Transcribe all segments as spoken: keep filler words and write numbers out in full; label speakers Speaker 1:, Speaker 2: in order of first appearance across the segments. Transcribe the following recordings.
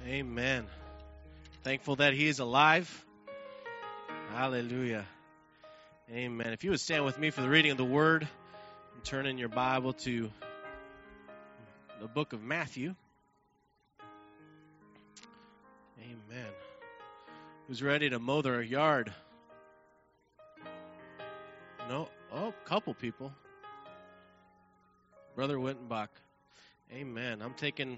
Speaker 1: Amen. Thankful that he is alive. Hallelujah. Amen. If you would stand with me for the reading of the word and turn in your Bible to the book of Matthew. Amen. Who's ready to mow their yard? No? Oh, a couple people. Brother Wittenbach. Amen. I'm taking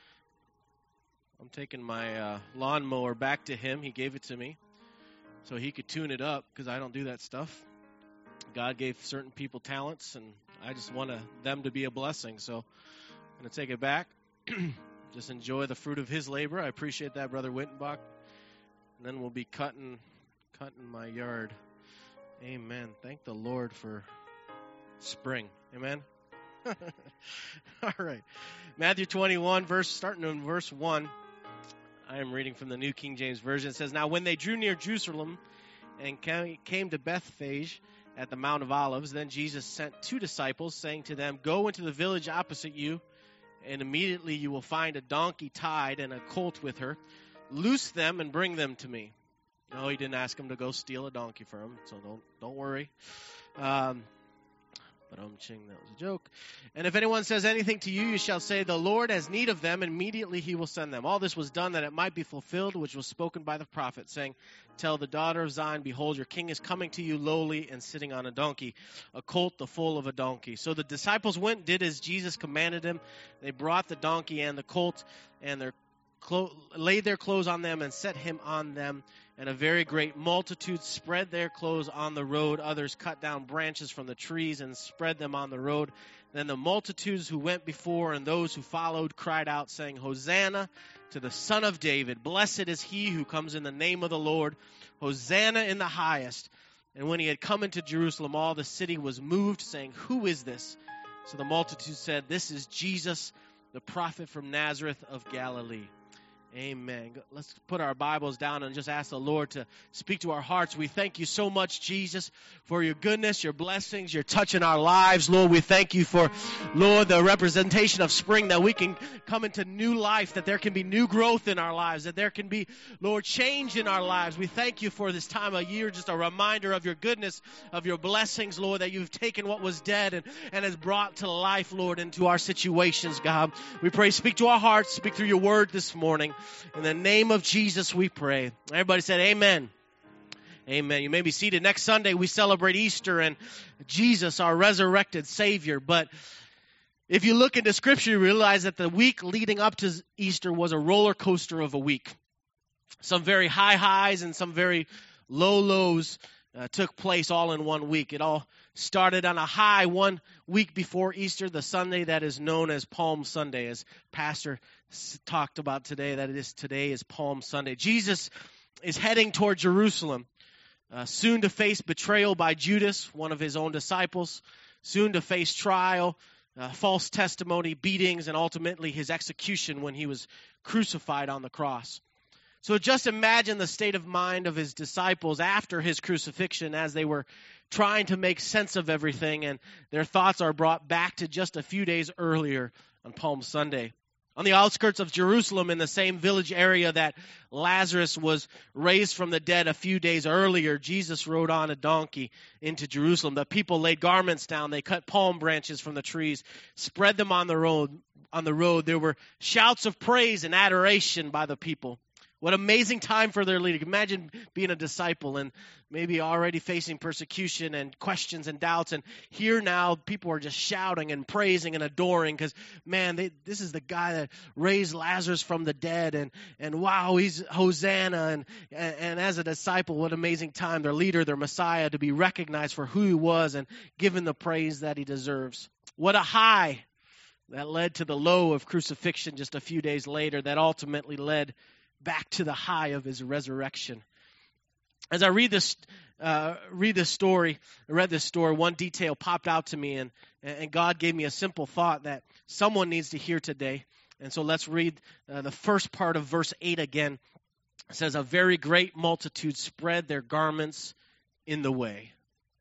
Speaker 1: I'm taking my uh, lawnmower back to him. He gave it to me so he could tune it up because I don't do that stuff. God gave certain people talents, and I just want to, them to be a blessing. So I'm going to take it back. Just enjoy the fruit of his labor. I appreciate that, Brother Wittenbach. And then we'll be cutting, cutting my yard. Amen. Thank the Lord for spring. Amen. All right. Matthew twenty-one, verse starting in verse one. I am reading from the New King James Version. It says, "Now when they drew near Jerusalem and came to Bethphage at the Mount of Olives, then Jesus sent two disciples, saying to them, 'Go into the village opposite you, and immediately you will find a donkey tied and a colt with her. Loose them and bring them to me.'" No, he didn't ask them to go steal a donkey for him, so don't don't worry. Um, but I'm ching, that was a joke. "And if anyone says anything to you, you shall say, 'The Lord has need of them,' and immediately he will send them. All this was done that it might be fulfilled, which was spoken by the prophet, saying, 'Tell the daughter of Zion, behold, your king is coming to you lowly and sitting on a donkey, a colt, the foal of a donkey.' So the disciples went and did as Jesus commanded them. They brought the donkey and the colt, and their clo- laid their clothes on them and set him on them. And a very great multitude spread their clothes on the road. Others cut down branches from the trees and spread them on the road. Then the multitudes who went before and those who followed cried out, saying, 'Hosanna to the Son of David. Blessed is he who comes in the name of the Lord. Hosanna in the highest.' And when he had come into Jerusalem, all the city was moved, saying, 'Who is this?' So the multitude said, 'This is Jesus, the prophet from Nazareth of Galilee.'" Amen. Let's put our Bibles down and just ask the Lord to speak to our hearts. We thank you so much, Jesus, for your goodness, your blessings, your touch in our lives. Lord, we thank you for, Lord, the representation of spring, that we can come into new life, that there can be new growth in our lives, that there can be, Lord, change in our lives. We thank you for this time of year, just a reminder of your goodness, of your blessings, Lord, that you've taken what was dead and, and has brought to life, Lord, into our situations, God. We pray, speak to our hearts, speak through your word this morning. In the name of Jesus, we pray. Everybody said amen. Amen. You may be seated. Next Sunday, we celebrate Easter and Jesus, our resurrected Savior. But if you look into Scripture, you realize that the week leading up to Easter was a roller coaster of a week. Some very high highs and some very low lows Uh, took place all in one week. It all started on a high one week before Easter, the Sunday that is known as Palm Sunday, as Pastor s- talked about today, that it is today is Palm Sunday. Jesus is heading toward Jerusalem, uh, soon to face betrayal by Judas, one of his own disciples, soon to face trial, uh, false testimony, beatings, and ultimately his execution when he was crucified on the cross. So just imagine the state of mind of his disciples after his crucifixion as they were trying to make sense of everything, and their thoughts are brought back to just a few days earlier on Palm Sunday. On the outskirts of Jerusalem, in the same village area that Lazarus was raised from the dead a few days earlier, Jesus rode on a donkey into Jerusalem. The people laid garments down. They cut palm branches from the trees, spread them on the road. On the road, there were shouts of praise and adoration by the people. What amazing time for their leader. Imagine being a disciple and maybe already facing persecution and questions and doubts. And here now, people are just shouting and praising and adoring because, man, they, this is the guy that raised Lazarus from the dead. And, and wow, he's Hosanna. And, and, and as a disciple, what amazing time. Their leader, their Messiah, to be recognized for who he was and given the praise that he deserves. What a high that led to the low of crucifixion just a few days later that ultimately led back to the high of his resurrection. As I read this, uh, read this story, I read this story, one detail popped out to me, and, and God gave me a simple thought that someone needs to hear today. And so let's read uh, the first part of verse eight again. It says, "A very great multitude spread their garments in the way."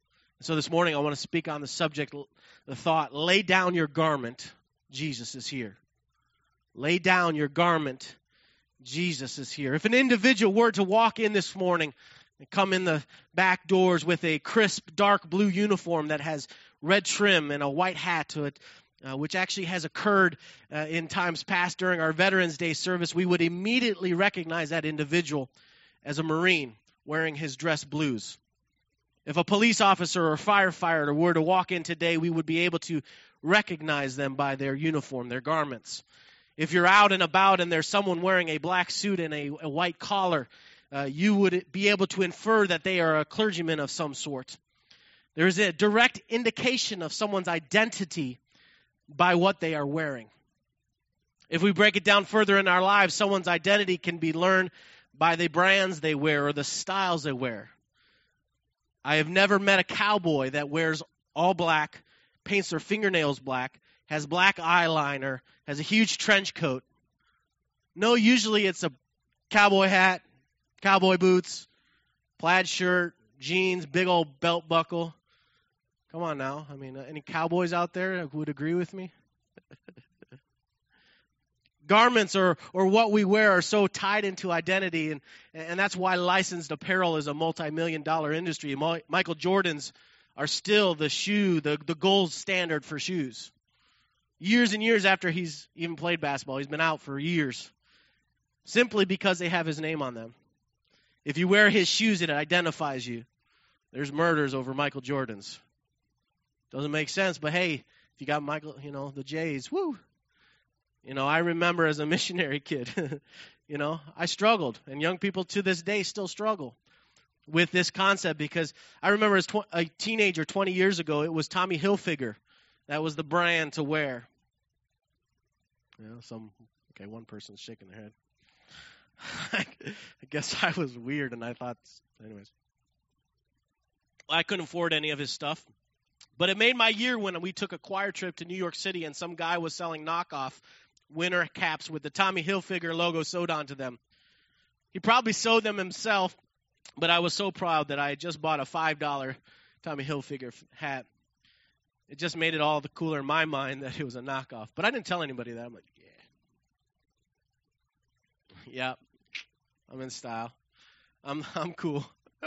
Speaker 1: So this morning I want to speak on the subject, the thought, lay down your garment, Jesus is here. Lay down your garment, Jesus is here. If an individual were to walk in this morning and come in the back doors with a crisp, dark blue uniform that has red trim and a white hat to it, uh, which actually has occurred uh, in times past during our Veterans Day service, we would immediately recognize that individual as a Marine wearing his dress blues. If a police officer or firefighter were to walk in today, we would be able to recognize them by their uniform, their garments. If you're out and about and there's someone wearing a black suit and a, a white collar, uh, you would be able to infer that they are a clergyman of some sort. There is a direct indication of someone's identity by what they are wearing. If we break it down further in our lives, someone's identity can be learned by the brands they wear or the styles they wear. I have never met a cowboy that wears all black, paints their fingernails black, has black eyeliner, has a huge trench coat. No, usually it's a cowboy hat, cowboy boots, plaid shirt, jeans, big old belt buckle. Come on now. I mean, any cowboys out there who would agree with me? Garments or or what we wear are so tied into identity, and, and that's why licensed apparel is a multi-million dollar industry. Michael Jordans are still the shoe, the, the gold standard for shoes. Years and years after he's even played basketball, he's been out for years, simply because they have his name on them. If you wear his shoes, it identifies you. There's murders over Michael Jordans. Doesn't make sense, but hey, if you got Michael, you know, the Jays, woo. You know, I remember as a missionary kid, you know, I struggled, and young people to this day still struggle with this concept, because I remember as tw- a teenager twenty years ago, it was Tommy Hilfiger. That was the brand to wear. You know, some, okay, one person's shaking their head. I guess I was weird, and I thought, anyways. I couldn't afford any of his stuff. But it made my year when we took a choir trip to New York City, and some guy was selling knockoff winter caps with the Tommy Hilfiger logo sewed onto them. He probably sewed them himself, but I was so proud that I had just bought a five dollar Tommy Hilfiger hat. It just made it all the cooler in my mind that it was a knockoff. But I didn't tell anybody that. I'm like, yeah. Yeah, I'm in style. I'm I'm cool.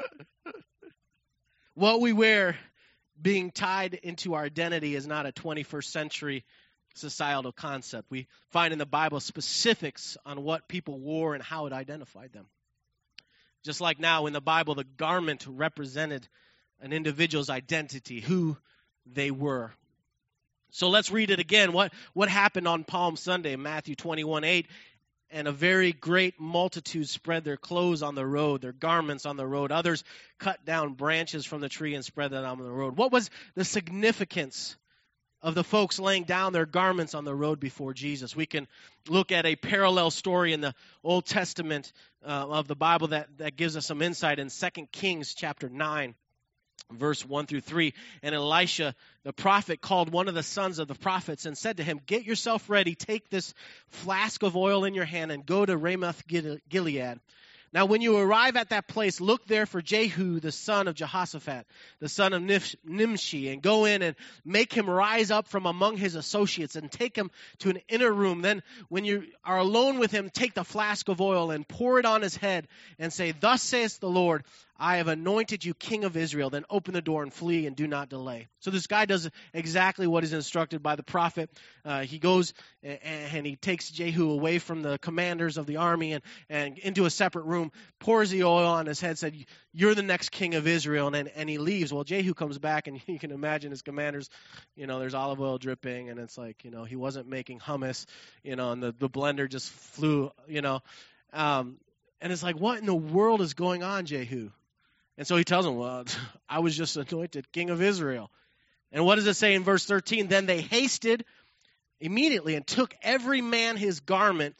Speaker 1: What we wear being tied into our identity is not a twenty-first century societal concept. We find in the Bible specifics on what people wore and how it identified them. Just like now in the Bible, the garment represented an individual's identity, who they were. So let's read it again. What, what happened on Palm Sunday, Matthew twenty-one eight? And a very great multitude spread their clothes on the road, their garments on the road. Others cut down branches from the tree and spread them on the road. What was the significance of the folks laying down their garments on the road before Jesus? We can look at a parallel story in the Old Testament uh, of the Bible that, that gives us some insight in Second Kings chapter nine. Verse one through three, and Elisha, the prophet, called one of the sons of the prophets and said to him, "Get yourself ready, take this flask of oil in your hand and go to Ramoth Gilead. Now when you arrive at that place, look there for Jehu, the son of Jehoshaphat, the son of Nimshi, and go in and make him rise up from among his associates and take him to an inner room. Then when you are alone with him, take the flask of oil and pour it on his head and say, 'Thus saith the Lord, I have anointed you king of Israel.' Then open the door and flee and do not delay." So this guy does exactly what is instructed by the prophet. Uh, he goes and, and he takes Jehu away from the commanders of the army and, and into a separate room, pours the oil on his head, said, "You're the next king of Israel," and, and he leaves. Well, Jehu comes back, and you can imagine his commanders, you know, there's olive oil dripping, and it's like, you know, he wasn't making hummus, you know, and the, the blender just flew, you know. Um, and it's like, what in the world is going on, Jehu? And so he tells him, "Well, I was just anointed king of Israel." And what does it say in verse thirteen? Then they hasted immediately and took every man his garment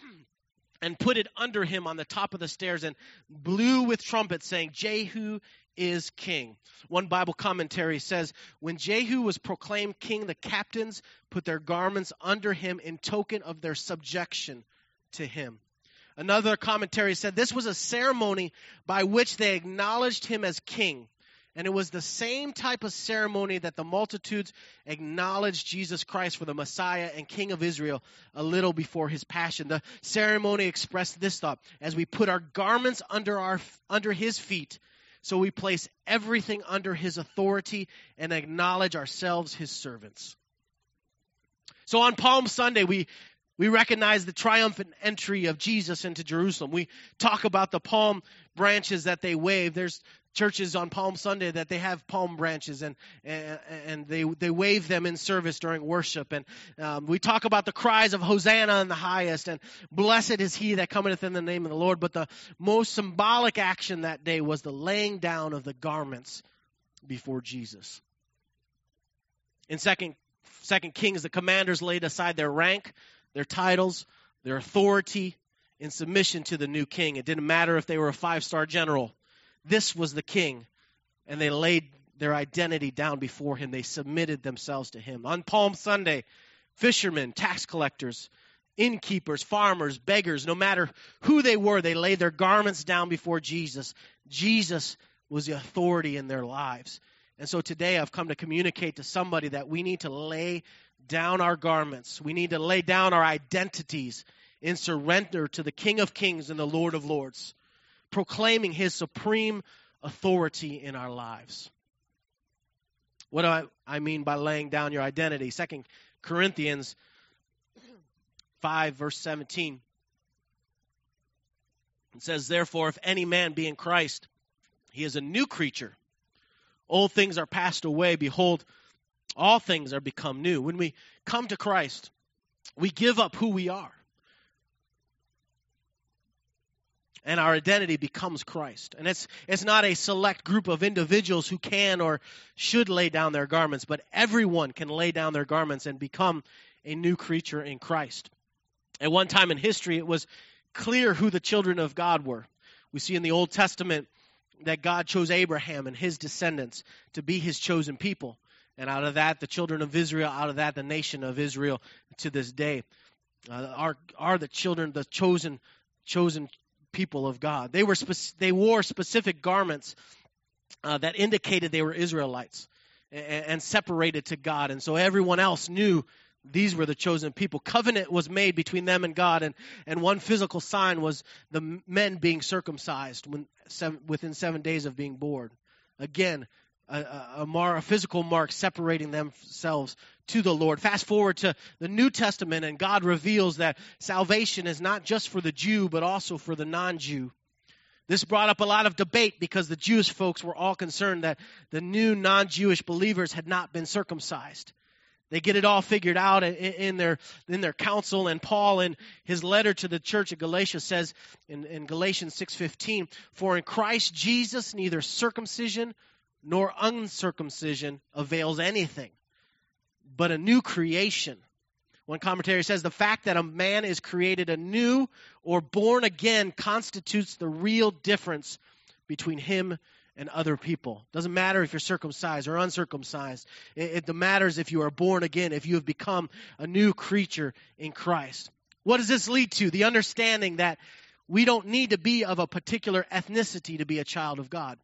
Speaker 1: and put it under him on the top of the stairs and blew with trumpets, saying, "Jehu is king." One Bible commentary says, when Jehu was proclaimed king, the captains put their garments under him in token of their subjection to him. Another commentary said this was a ceremony by which they acknowledged him as king. And it was the same type of ceremony that the multitudes acknowledged Jesus Christ for the Messiah and King of Israel a little before his passion. The ceremony expressed this thought: as we put our garments under our under his feet, so we place everything under his authority and acknowledge ourselves his servants. So on Palm Sunday, we we recognize the triumphant entry of Jesus into Jerusalem. We talk about the palm branches that they wave. There's churches on Palm Sunday that they have palm branches, and and, and they they wave them in service during worship. And um, we talk about the cries of Hosanna in the highest, and blessed is he that cometh in the name of the Lord. But the most symbolic action that day was the laying down of the garments before Jesus. In Second Second Kings, the commanders laid aside their rank, their titles, their authority in submission to the new king. It didn't matter if they were a five-star general. This was the king, and they laid their identity down before him. They submitted themselves to him. On Palm Sunday, fishermen, tax collectors, innkeepers, farmers, beggars, no matter who they were, they laid their garments down before Jesus. Jesus was the authority in their lives. And so today I've come to communicate to somebody that we need to lay down our garments. We need to lay down our identities in surrender to the King of Kings and the Lord of Lords, proclaiming his supreme authority in our lives. What do I, I mean by laying down your identity? Second Corinthians five, verse seventeen. It says, therefore, if any man be in Christ, he is a new creature. Old things are passed away. Behold, all things are become new. When we come to Christ, we give up who we are. And our identity becomes Christ. And it's it's not a select group of individuals who can or should lay down their garments, but everyone can lay down their garments and become a new creature in Christ. At one time in history, it was clear who the children of God were. We see in the Old Testament that God chose Abraham and his descendants to be his chosen people. And out of that, the children of Israel, out of that, the nation of Israel to this day uh, are, are the children, the chosen chosen people of God. They were spe- they wore specific garments uh, that indicated they were Israelites and, and separated to God. And so everyone else knew these were the chosen people. Covenant was made between them and God, and, and one physical sign was the men being circumcised when, seven, within seven days of being born. Again, a, a, a, mar, a physical mark separating themselves to the Lord. Fast forward to the New Testament, and God reveals that salvation is not just for the Jew, but also for the non-Jew. This brought up a lot of debate because the Jewish folks were all concerned that the new non-Jewish believers had not been circumcised. They get it all figured out in, in their in their council. And Paul, in his letter to the church of Galatia, says in, in Galatians six fifteen, for in Christ Jesus neither circumcision nor uncircumcision avails anything, but a new creation. One commentary says the fact that a man is created anew or born again constitutes the real difference between him and other people. Doesn't matter if you're circumcised or uncircumcised. It, it matters if you are born again, if you have become a new creature in Christ. What does this lead to? The understanding that we don't need to be of a particular ethnicity to be a child of God.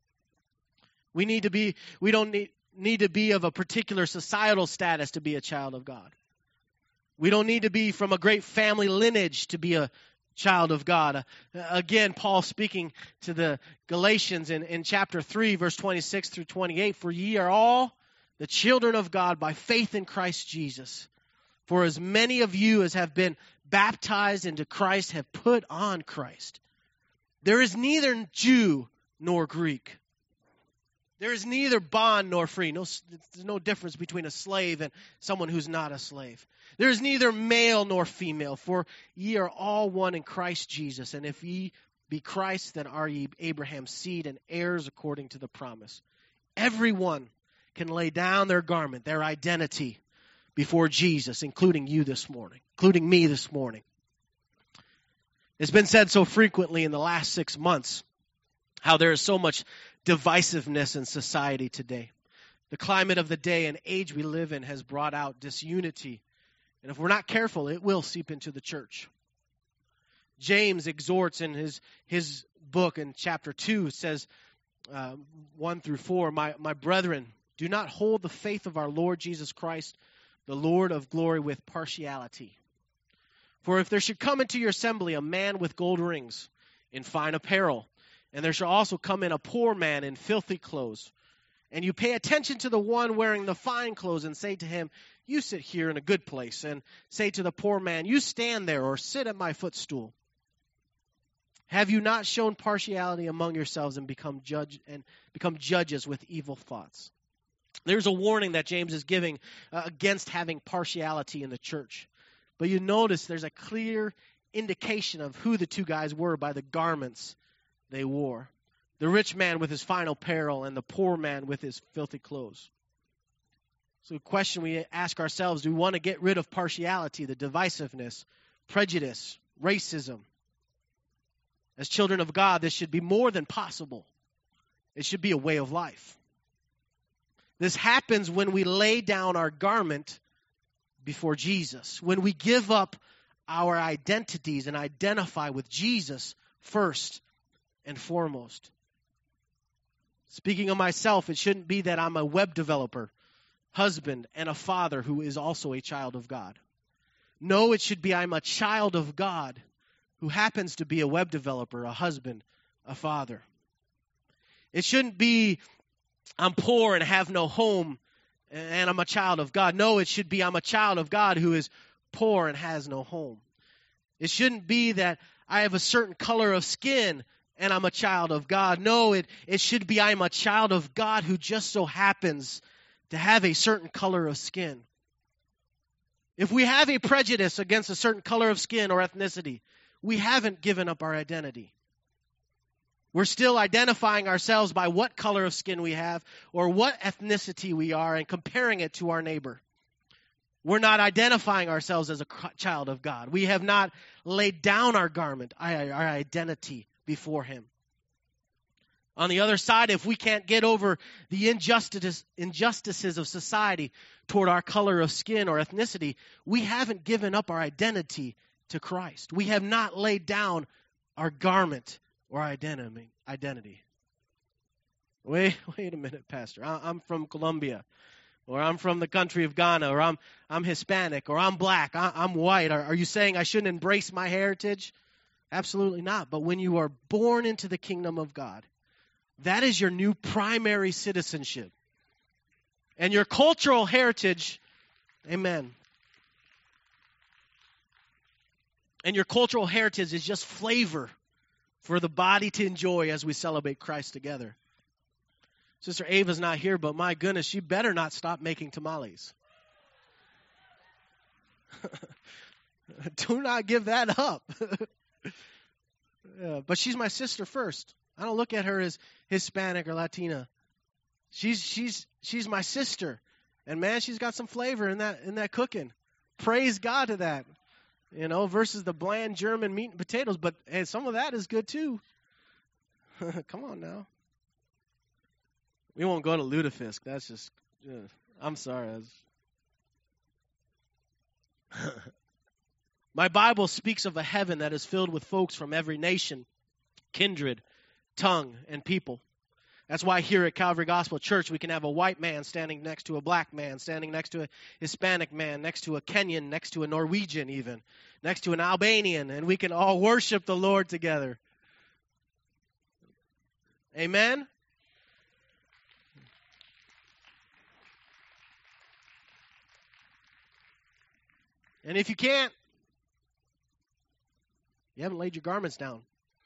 Speaker 1: We need to be. We don't need, need to be of a particular societal status to be a child of God. We don't need to be from a great family lineage to be a child of God. Uh, again, Paul speaking to the Galatians in, in chapter three, verse twenty-six through twenty-eight, for ye are all the children of God by faith in Christ Jesus. For as many of you as have been baptized into Christ have put on Christ. There is neither Jew nor Greek. There is neither bond nor free. No, there's no difference between a slave and someone who's not a slave. There is neither male nor female, for ye are all one in Christ Jesus. And if ye be Christ, then are ye Abraham's seed and heirs according to the promise. Everyone can lay down their garment, their identity, before Jesus, including you this morning, including me this morning. It's been said so frequently in the last six months how there is so much divisiveness in society today. The climate of the day and age we live in has brought out disunity. And if we're not careful, it will seep into the church. James exhorts in his, his book in chapter two, says, uh, one through four, my, my brethren, do not hold the faith of our Lord Jesus Christ, the Lord of glory, with partiality. For if there should come into your assembly a man with gold rings in fine apparel, and there shall also come in a poor man in filthy clothes, and you pay attention to the one wearing the fine clothes, and say to him, you sit here in a good place, and say to the poor man, you stand there, or sit at my footstool. Have you not shown partiality among yourselves and become judge and become judges with evil thoughts? There's a warning that James is giving uh, against having partiality in the church. But you notice there's a clear indication of who the two guys were by the garments they wore. The rich man with his fine apparel and the poor man with his filthy clothes. So the question we ask ourselves, do we want to get rid of partiality, the divisiveness, prejudice, racism? As children of God, this should be more than possible. It should be a way of life. This happens when we lay down our garment before Jesus, when we give up our identities and identify with Jesus first and foremost. Speaking of myself, it shouldn't be that I'm a web developer, husband, and a father who is also a child of God. No, it should be I'm a child of God who happens to be a web developer, a husband, a father. It shouldn't be I'm poor and have no home and I'm a child of God. No, it should be I'm a child of God who is poor and has no home. It shouldn't be that I have a certain color of skin and I'm a child of God. No, it, it should be I'm a child of God who just so happens to have a certain color of skin. If we have a prejudice against a certain color of skin or ethnicity, we haven't given up our identity. We're still identifying ourselves by what color of skin we have or what ethnicity we are and comparing it to our neighbor. We're not identifying ourselves as a child of God. We have not laid down our garment, our identity before Him. On the other side, if we can't get over the injustice, injustices of society toward our color of skin or ethnicity, we haven't given up our identity to Christ. We have not laid down our garment or identity. Identity. Wait, wait a minute, Pastor. I'm from Colombia, or I'm from the country of Ghana, or I'm I'm Hispanic, or I'm black, I'm white. Are, are you saying I shouldn't embrace my heritage? Absolutely not. But when you are born into the kingdom of God, that is your new primary citizenship. And your cultural heritage, amen. And your cultural heritage is just flavor for the body to enjoy as we celebrate Christ together. Sister Ava's not here, but my goodness, she better not stop making tamales. Do not give that up. Yeah, but she's my sister first. I don't look at her as Hispanic or Latina. She's she's she's my sister, and man, she's got some flavor in that in that cooking. Praise God to that, you know, versus the bland German meat and potatoes. But hey, some of that is good too. Come on now. We won't go to Lutefisk. That's just. Uh, I'm sorry. My Bible speaks of a heaven that is filled with folks from every nation, kindred, tongue, and people. That's why here at Calvary Gospel Church we can have a white man standing next to a black man, standing next to a Hispanic man, next to a Kenyan, next to a Norwegian even, next to an Albanian, and we can all worship the Lord together. Amen? And if you can't, you haven't laid your garments down.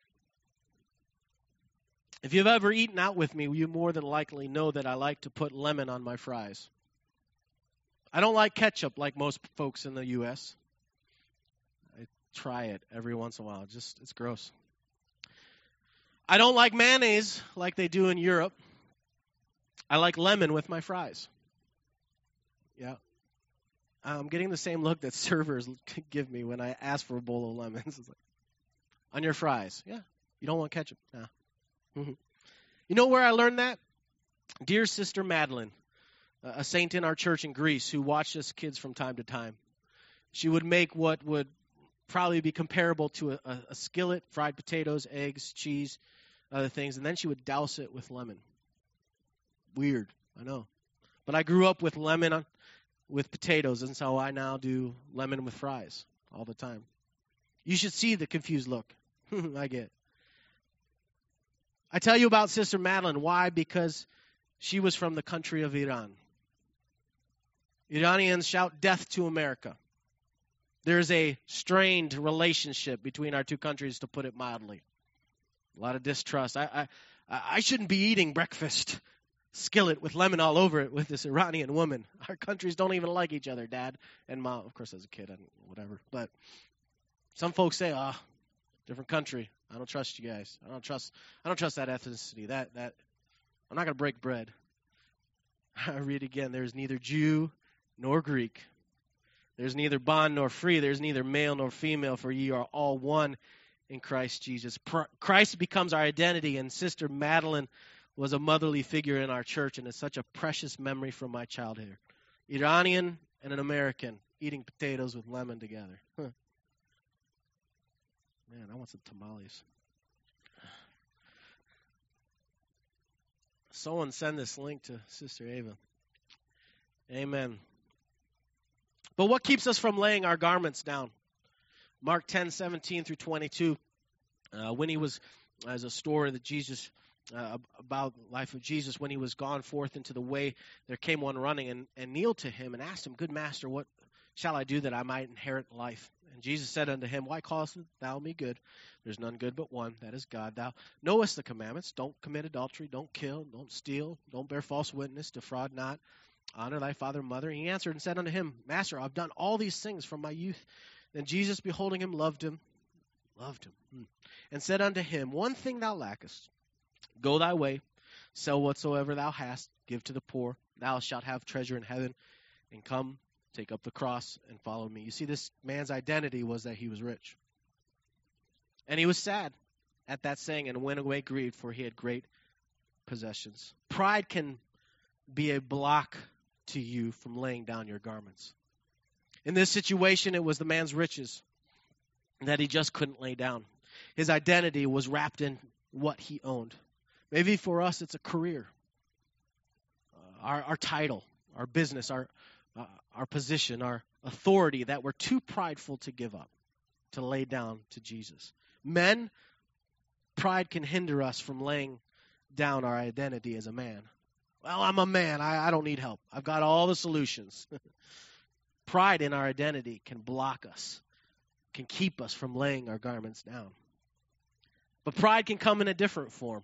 Speaker 1: If you've ever eaten out with me, you more than likely know that I like to put lemon on my fries. I don't like ketchup like most folks in the U S I try it every once in a while. Just it's gross. I don't like mayonnaise like they do in Europe. I like lemon with my fries. Yeah. I'm getting the same look that servers give me when I ask for a bowl of lemons. It's like, on your fries. Yeah. You don't want ketchup? Nah. Mm-hmm. You know where I learned that? Dear Sister Madeline, a saint in our church in Greece who watched us kids from time to time. She would make what would probably be comparable to a, a, a skillet, fried potatoes, eggs, cheese, other things, and then she would douse it with lemon. Weird, I know. But I grew up with lemon on, with potatoes, and so I now do lemon with fries all the time. You should see the confused look I get. I tell you about Sister Madeline. Why? Because she was from the country of Iran. Iranians shout death to America. There's a strained relationship between our two countries, to put it mildly. A lot of distrust. I, I, I shouldn't be eating breakfast skillet with lemon all over it with this Iranian woman. Our countries don't even like each other, Dad and Mom. Of course, as a kid, I don't, whatever. But some folks say, ah, oh, different country. I don't trust you guys. I don't trust. I don't trust that ethnicity. That that I'm not going to break bread. I read again. There's neither Jew nor Greek. There's neither bond nor free. There's neither male nor female, for ye are all one in Christ Jesus. Christ becomes our identity, and Sister Madeline was a motherly figure in our church, and it's such a precious memory from my childhood. Iranian and an American eating potatoes with lemon together. Huh. Man, I want some tamales. Someone send this link to Sister Ava. Amen. But what keeps us from laying our garments down? Mark ten, seventeen through twenty-two. Uh, when he was, as a story that Jesus, uh, about the life of Jesus, when he was gone forth into the way, there came one running and, and kneeled to him and asked him, Good master, what shall I do that I might inherit life? And Jesus said unto him, Why callest thou me good? There's none good but one, that is God. Thou knowest the commandments. Don't commit adultery, don't kill, don't steal, don't bear false witness, defraud not, honor thy father and mother. And he answered and said unto him, Master, I've done all these things from my youth. Then Jesus, beholding him, loved him, loved him, hmm, and said unto him, One thing thou lackest. Go thy way, sell whatsoever thou hast, give to the poor. Thou shalt have treasure in heaven, and come, take up the cross, and follow me. You see, this man's identity was that he was rich. And he was sad at that saying and went away grieved, for he had great possessions. Pride can be a block to you from laying down your garments. In this situation, it was the man's riches that he just couldn't lay down. His identity was wrapped in what he owned. Maybe for us, it's a career, uh, our, our title, our business, our uh, our position, our authority that we're too prideful to give up, to lay down to Jesus. Men, pride can hinder us from laying down our identity as a man. Well, I'm a man. I, I don't need help. I've got all the solutions. Pride in our identity can block us, can keep us from laying our garments down. But pride can come in a different form.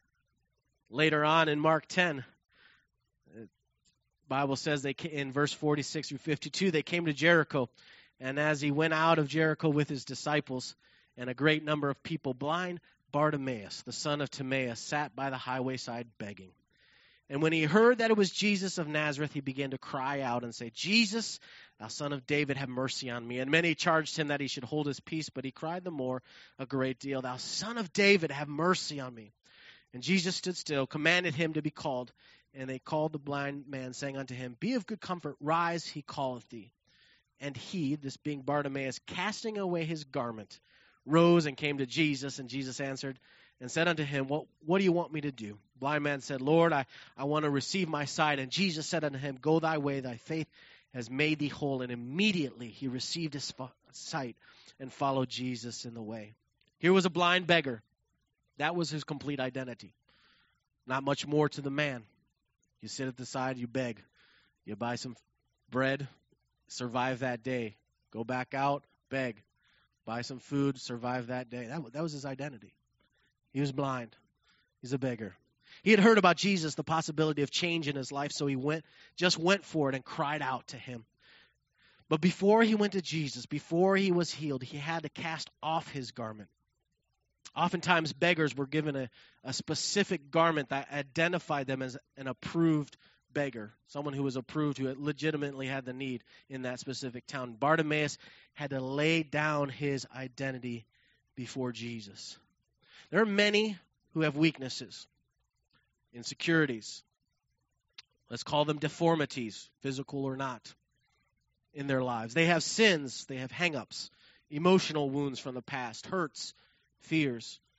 Speaker 1: Later on in Mark ten, the Bible says they in verse forty-six through fifty-two, they came to Jericho, and as he went out of Jericho with his disciples and a great number of people, blind Bartimaeus, the son of Timaeus, sat by the highway side begging. And when he heard that it was Jesus of Nazareth, he began to cry out and say, Jesus, thou son of David, have mercy on me. And many charged him that he should hold his peace, but he cried the more a great deal, Thou son of David, have mercy on me. And Jesus stood still, commanded him to be called. And they called the blind man, saying unto him, Be of good comfort, rise, he calleth thee. And he, this being Bartimaeus, casting away his garment, rose and came to Jesus. And Jesus answered and said unto him, What, what do you want me to do? Blind man said, Lord, I, I want to receive my sight. And Jesus said unto him, Go thy way, thy faith has made thee whole. And immediately he received his sight and followed Jesus in the way. Here was a blind beggar. That was his complete identity. Not much more to the man. You sit at the side, you beg. You buy some bread, survive that day. Go back out, beg. Buy some food, survive that day. That, that was his identity. He was blind. He's a beggar. He had heard about Jesus, the possibility of change in his life, so he went, just went for it and cried out to him. But before he went to Jesus, before he was healed, he had to cast off his garment. Oftentimes, beggars were given a, a specific garment that identified them as an approved beggar, someone who was approved, who legitimately had the need in that specific town. Bartimaeus had to lay down his identity before Jesus. There are many who have weaknesses, insecurities. Let's call them deformities, physical or not, in their lives. They have sins, they have hang-ups, emotional wounds from the past, hurts, fears.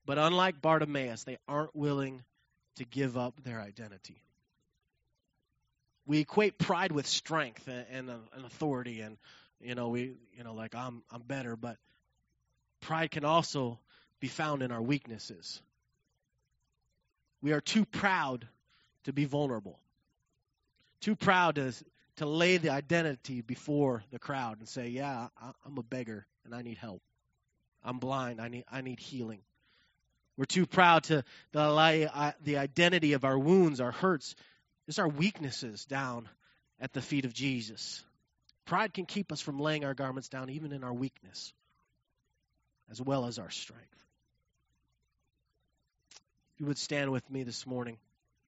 Speaker 1: But unlike Bartimaeus, they aren't willing to give up their identity. We equate pride with strength and, and, uh, and authority, and you know we you know like I'm I'm better, but pride can also be found in our weaknesses. We are too proud to be vulnerable. Too proud to to lay the identity before the crowd and say, "Yeah, I, I'm a beggar and I need help. I'm blind. I need I need healing." We're too proud to, to lay uh, the identity of our wounds, our hurts, just our weaknesses down at the feet of Jesus. Pride can keep us from laying our garments down even in our weakness, as well as our strength. If you would stand with me this morning.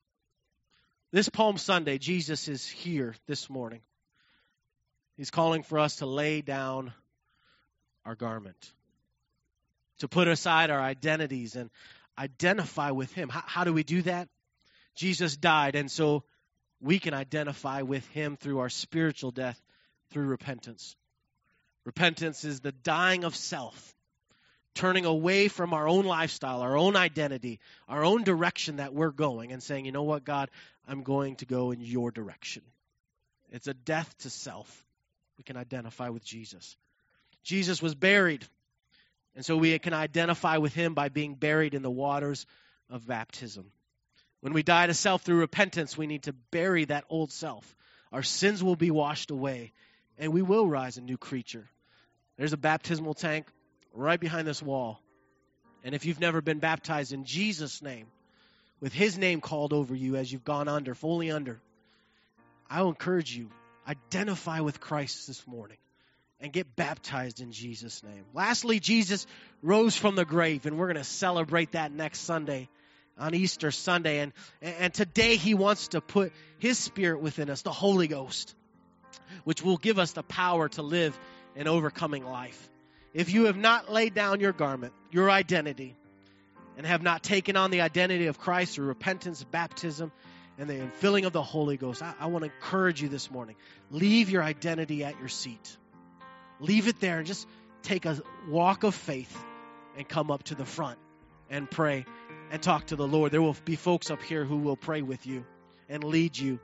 Speaker 1: This Palm Sunday, Jesus is here this morning. He's calling for us to lay down our garment, to put aside our identities and identify with him. How, how do we do that? Jesus died, and so we can identify with him through our spiritual death, through repentance. Repentance is the dying of self, turning away from our own lifestyle, our own identity, our own direction that we're going, and saying, you know what, God, I'm going to go in your direction. It's a death to self. We can identify with Jesus. Jesus was buried, and so we can identify with him by being buried in the waters of baptism. When we die to self through repentance, we need to bury that old self. Our sins will be washed away, and we will rise a new creature. There's a baptismal tank right behind this wall. And if you've never been baptized in Jesus' name, with his name called over you as you've gone under, fully under, I will encourage you, identify with Christ this morning and get baptized in Jesus' name. Lastly, Jesus rose from the grave, and we're going to celebrate that next Sunday, on Easter Sunday. And, and today he wants to put his Spirit within us, the Holy Ghost, which will give us the power to live an overcoming life. If you have not laid down your garment, your identity, and have not taken on the identity of Christ through repentance, baptism, and the infilling of the Holy Ghost, I, I want to encourage you this morning. Leave your identity at your seat. Leave it there and just take a walk of faith and come up to the front and pray and talk to the Lord. There will be folks up here who will pray with you and lead you.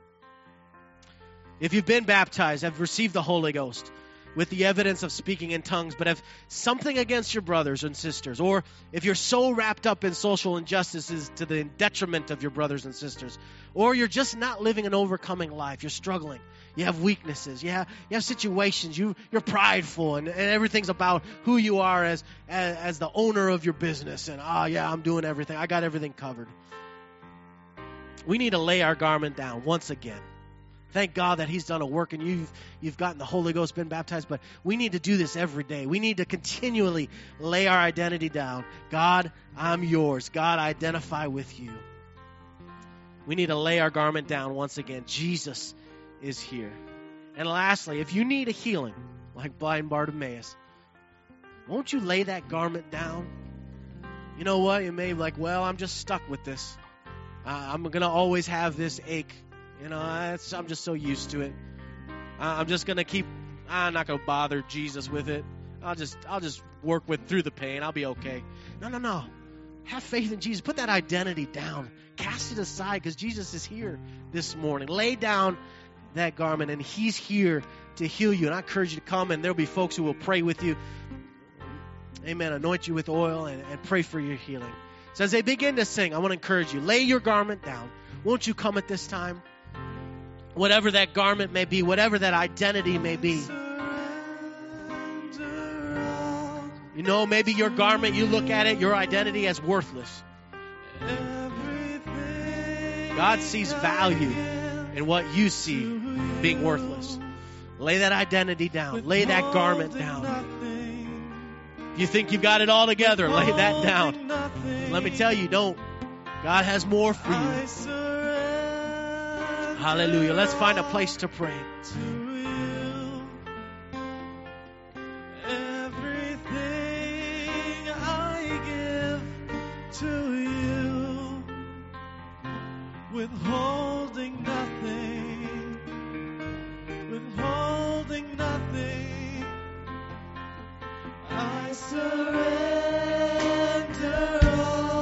Speaker 1: If you've been baptized, have received the Holy Ghost with the evidence of speaking in tongues, but have something against your brothers and sisters, or if you're so wrapped up in social injustices to the detriment of your brothers and sisters, or you're just not living an overcoming life, you're struggling, you have weaknesses, you have, you have situations, you, you're prideful, and, and everything's about who you are as, as, as the owner of your business, and, ah, oh, yeah, I'm doing everything, I got everything covered. We need to lay our garment down once again. Thank God that he's done a work and you've, you've gotten the Holy Ghost, been baptized, but we need to do this every day. We need to continually lay our identity down. God, I'm yours. God, I identify with you. We need to lay our garment down once again. Jesus is here. And lastly, if you need a healing, like blind Bartimaeus, won't you lay that garment down? You know what? You may be like, well, I'm just stuck with this. Uh, I'm going to always have this ache. You know, I'm just so used to it. I'm just going to keep, I'm not going to bother Jesus with it. I'll just I'll just work with through the pain. I'll be okay. No, no, no. Have faith in Jesus. Put that identity down. Cast it aside because Jesus is here this morning. Lay down that garment and he's here to heal you. And I encourage you to come, and there'll be folks who will pray with you. Amen. Anoint you with oil and, and pray for your healing. So as they begin to sing, I want to encourage you. Lay your garment down. Won't you come at this time? Whatever that garment may be, whatever that identity may be. You know, maybe your garment, you look at it, your identity as worthless. God sees value in what you see being worthless. Lay that identity down. Lay that garment down. If you think you've got it all together, lay that down. Let me tell you, don't. God has more for you. Hallelujah. Let's find a place to pray.
Speaker 2: Everything I give to you, withholding nothing, withholding nothing, I surrender all.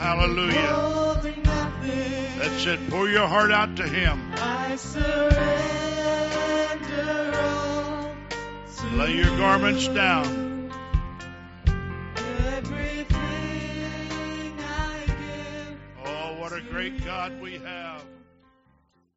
Speaker 3: Hallelujah.
Speaker 2: holding nothing.
Speaker 3: That's it. Pour your heart out to Him.
Speaker 2: I surrender all to
Speaker 3: Lay your garments down.
Speaker 2: Everything I give.
Speaker 3: Oh, what a great God we have.